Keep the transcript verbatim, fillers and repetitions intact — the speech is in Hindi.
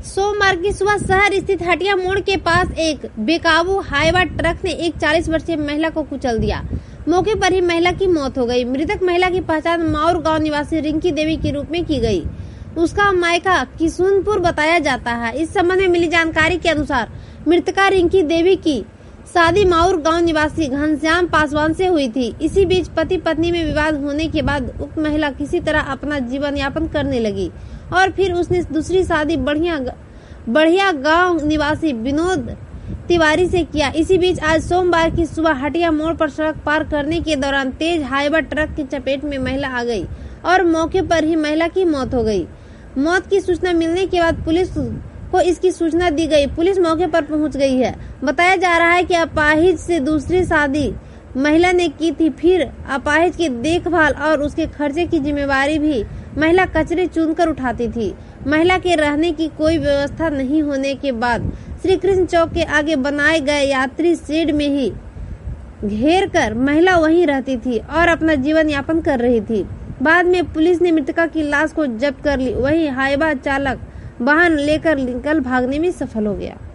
सोमवार की सुबह शहर स्थित हटिया मोड़ के पास एक बेकाबू हाईवा ट्रक ने एक चालीस वर्षीय महिला को कुचल दिया। मौके पर ही महिला की मौत हो गई। मृतक महिला की पहचान माउर गांव निवासी रिंकी देवी के रूप में की गई। उसका मायका किशुनपुर बताया जाता है। इस संबंध में मिली जानकारी के अनुसार मृतका रिंकी देवी की शादी माउर गांव निवासी घनश्याम पासवान से हुई थी। इसी बीच पति पत्नी में विवाद होने के बाद उक्त महिला किसी तरह अपना जीवन यापन करने लगी और फिर उसने दूसरी शादी बढ़िया बढ़िया गांव निवासी विनोद तिवारी से किया। इसी बीच आज सोमवार की सुबह हटिया मोड़ पर सड़क पार करने के दौरान तेज हाईवा ट्रक की चपेट में महिला आ गई और मौके पर ही महिला की मौत हो गई। मौत की सूचना मिलने के बाद पुलिस को इसकी सूचना दी गई। पुलिस मौके पर पहुंच गई है। बताया जा रहा है कि अपाहिज से दूसरी शादी महिला ने की थी। फिर अपाहिज की देखभाल और उसके खर्चे की जिम्मेवारी भी महिला कचरे चुनकर उठाती थी। महिला के रहने की कोई व्यवस्था नहीं होने के बाद श्री कृष्ण चौक के आगे बनाए गए यात्री शेड में ही घेर कर महिला वहीं रहती थी और अपना जीवन यापन कर रही थी। बाद में पुलिस ने मृतका की लाश को जब्त कर ली। वहीं हाईवा चालक वाहन लेकर निकल भागने में सफल हो गया।